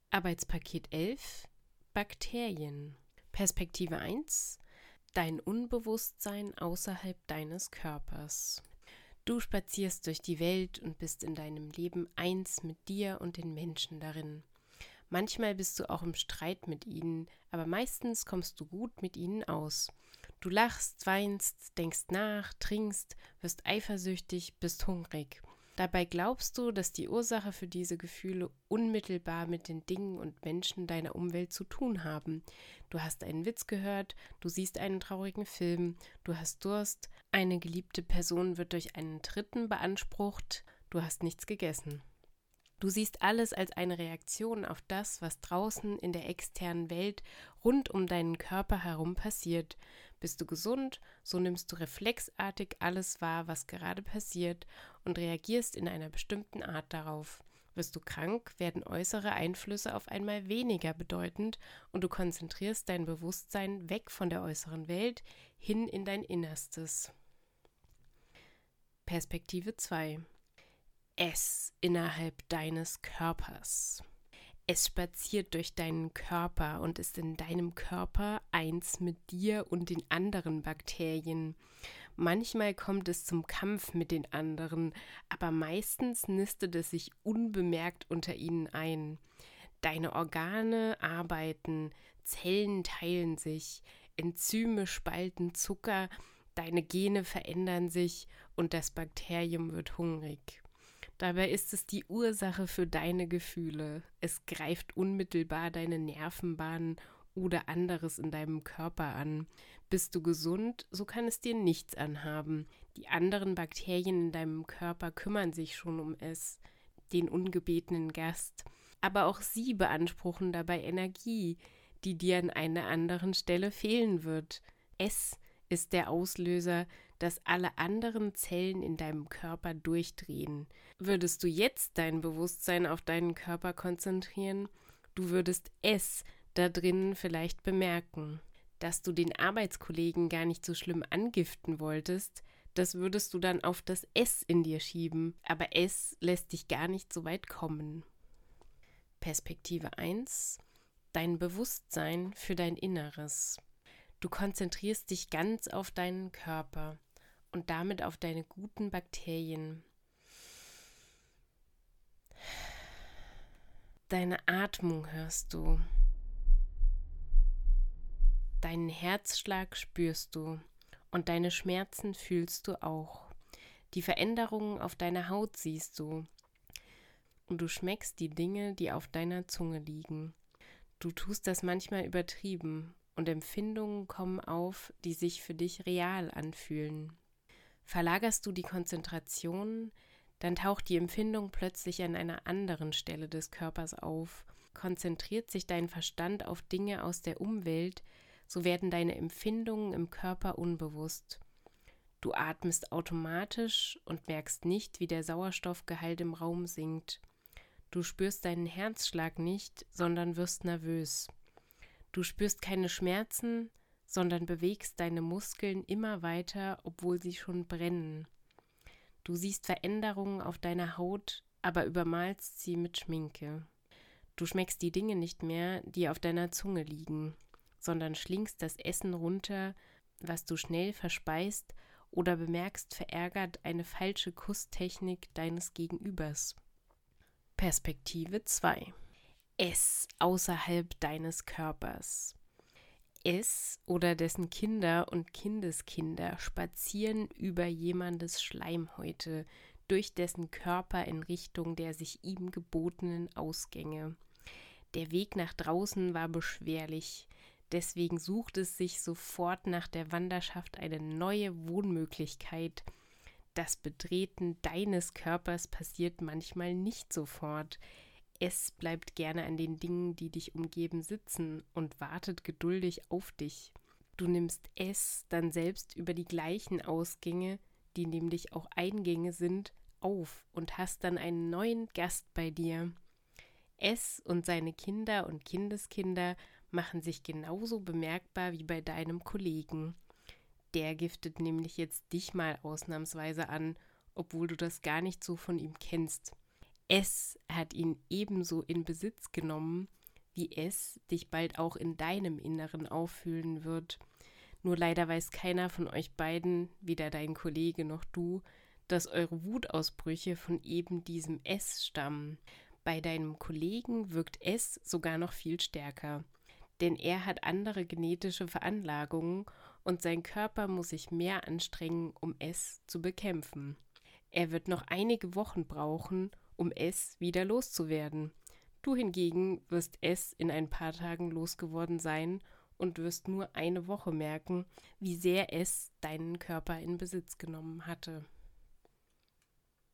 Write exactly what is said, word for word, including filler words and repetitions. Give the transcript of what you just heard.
Arbeitspaket elf: Bakterien. Perspektive eins: Dein Unbewusstsein außerhalb deines Körpers. Du spazierst durch die Welt und bist in deinem Leben eins mit dir und den Menschen darin. Manchmal bist du auch im Streit mit ihnen, aber meistens kommst du gut mit ihnen aus. Du lachst, weinst, denkst nach, trinkst, wirst eifersüchtig, bist hungrig. Dabei glaubst du, dass die Ursache für diese Gefühle unmittelbar mit den Dingen und Menschen deiner Umwelt zu tun haben. Du hast einen Witz gehört, du siehst einen traurigen Film, du hast Durst, eine geliebte Person wird durch einen Dritten beansprucht, du hast nichts gegessen. Du siehst alles als eine Reaktion auf das, was draußen in der externen Welt rund um deinen Körper herum passiert. Bist du gesund, so nimmst du reflexartig alles wahr, was gerade passiert und reagierst in einer bestimmten Art darauf. Wirst du krank, werden äußere Einflüsse auf einmal weniger bedeutend und du konzentrierst dein Bewusstsein weg von der äußeren Welt hin in dein Innerstes. Perspektive zwei: Es innerhalb deines Körpers. Es spaziert durch deinen Körper und ist in deinem Körper eins mit dir und den anderen Bakterien. Manchmal kommt es zum Kampf mit den anderen, aber meistens nistet es sich unbemerkt unter ihnen ein. Deine Organe arbeiten, Zellen teilen sich, Enzyme spalten Zucker, deine Gene verändern sich und das Bakterium wird hungrig. Dabei ist es die Ursache für deine Gefühle. Es greift unmittelbar deine Nervenbahnen oder anderes in deinem Körper an. Bist du gesund, so kann es dir nichts anhaben. Die anderen Bakterien in deinem Körper kümmern sich schon um es, den ungebetenen Gast. Aber auch sie beanspruchen dabei Energie, die dir an einer anderen Stelle fehlen wird. Es ist der Auslöser, dass alle anderen Zellen in deinem Körper durchdrehen. Würdest du jetzt dein Bewusstsein auf deinen Körper konzentrieren, du würdest es da drinnen vielleicht bemerken. Dass du den Arbeitskollegen gar nicht so schlimm angiften wolltest, das würdest du dann auf das Es in dir schieben, aber es lässt dich gar nicht so weit kommen. Perspektive eins: Dein Bewusstsein für dein Inneres. Du konzentrierst dich ganz auf deinen Körper und damit auf deine guten Bakterien. Deine Atmung hörst du. Deinen Herzschlag spürst du und deine Schmerzen fühlst du auch. Die Veränderungen auf deiner Haut siehst du und du schmeckst die Dinge, die auf deiner Zunge liegen. Du tust das manchmal übertrieben und Empfindungen kommen auf, die sich für dich real anfühlen. Verlagerst du die Konzentration, dann taucht die Empfindung plötzlich an einer anderen Stelle des Körpers auf. Konzentriert sich dein Verstand auf Dinge aus der Umwelt, so werden deine Empfindungen im Körper unbewusst. Du atmest automatisch und merkst nicht, wie der Sauerstoffgehalt im Raum sinkt. Du spürst deinen Herzschlag nicht, sondern wirst nervös. Du spürst keine Schmerzen, sondern bewegst deine Muskeln immer weiter, obwohl sie schon brennen. Du siehst Veränderungen auf deiner Haut, aber übermalst sie mit Schminke. Du schmeckst die Dinge nicht mehr, die auf deiner Zunge liegen, sondern schlingst das Essen runter, was du schnell verspeist, oder bemerkst verärgert eine falsche Kusstechnik deines Gegenübers. Perspektive zwei: Es außerhalb deines Körpers. Es oder dessen Kinder und Kindeskinder spazieren über jemandes Schleimhäute, durch dessen Körper in Richtung der sich ihm gebotenen Ausgänge. Der Weg nach draußen war beschwerlich, deswegen sucht es sich sofort nach der Wanderschaft eine neue Wohnmöglichkeit. Das Betreten deines Körpers passiert manchmal nicht sofort. Es bleibt gerne an den Dingen, die dich umgeben, sitzen und wartet geduldig auf dich. Du nimmst es dann selbst über die gleichen Ausgänge, die nämlich auch Eingänge sind, auf und hast dann einen neuen Gast bei dir. Es und seine Kinder und Kindeskinder machen sich genauso bemerkbar wie bei deinem Kollegen. Der giftet nämlich jetzt dich mal ausnahmsweise an, obwohl du das gar nicht so von ihm kennst. Es hat ihn ebenso in Besitz genommen wie es dich bald auch in deinem Inneren auffühlen wird. Nur leider weiß keiner von euch beiden, weder dein Kollege noch du, dass eure Wutausbrüche von eben diesem Es stammen. Bei deinem Kollegen wirkt Es sogar noch viel stärker, denn er hat andere genetische Veranlagungen und sein Körper muss sich mehr anstrengen, um Es zu bekämpfen. Er wird noch einige Wochen brauchen, um Es wieder loszuwerden. Du hingegen wirst Es in ein paar Tagen losgeworden sein und wirst nur eine Woche merken, wie sehr es deinen Körper in Besitz genommen hatte.